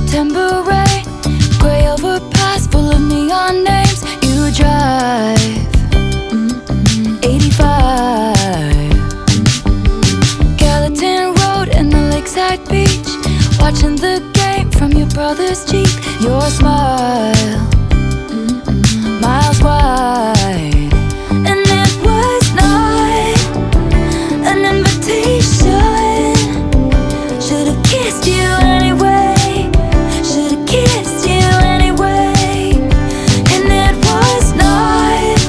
September rain, gray overpass full of neon names. You drive 85, Gallatin Road and the lakeside beach, watching the game from your brother's Jeep. Your smile, miles wide, and it was not an invitation. Should've kissed you anyway, should've kissed you anyway. And it was not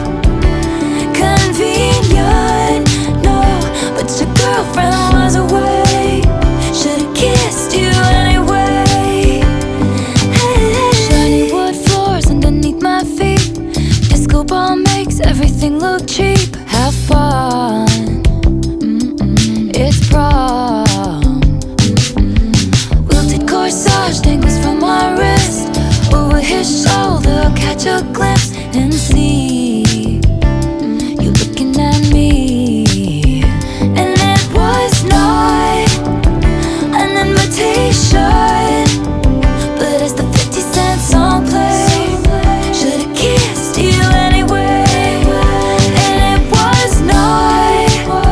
convenient, no, but your girlfriend was away. Should've kissed you anyway. Hey. Shiny wood floors underneath my feet, disco ball makes everything look cheap. Have fun, it's prom. Wilted corsage dangles from my wrist, over his shoulder I'll catch a glimpse and see you looking at me. And it was not an invitation, but as the 50-cent song played, should've kissed you anyway. And it was not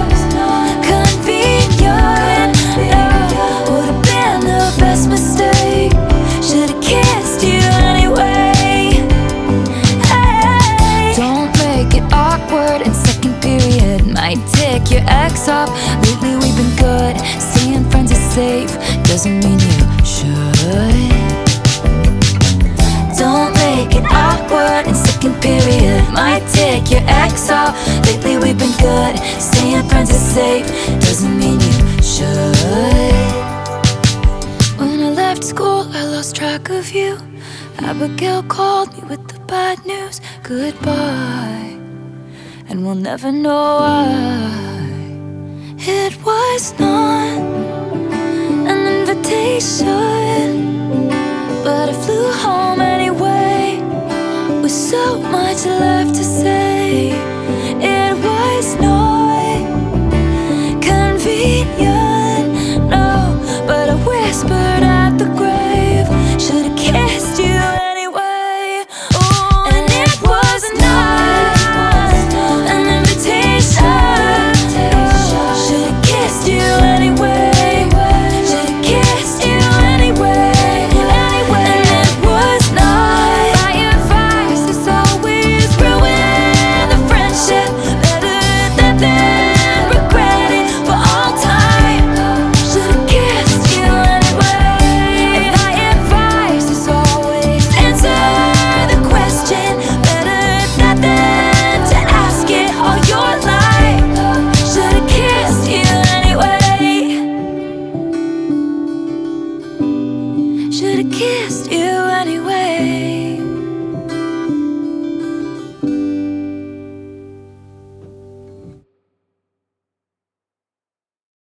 convenient, no, would've been the best mistake. Should've kissed you anyway. Hey. Don't make it awkward in second period, might take your ex off. Lately we've been good, staying friends is safe, doesn't mean you should. Don't make it awkward in second period, might take your ex off. Lately we've been good, staying friends is safe, doesn't mean you should. When I left school I lost track of you. Abigail called me with the bad news, goodbye, and we'll never know why. It was not an invitation, but I flew home anyway, with so much left to say. It was not convenient, no, but I whispered at the grave, should've kissed you anyway. Oh, and it was not an invitation, should've kissed you anyway, should've kissed you anyway. And it was not my advice, it's always ruin the friendship, better than regret it for all time. Should've kissed you anyway. And my advice is always answer the question, better than to ask it all your life. Should've kissed you anyway. Should've kissed you anyway.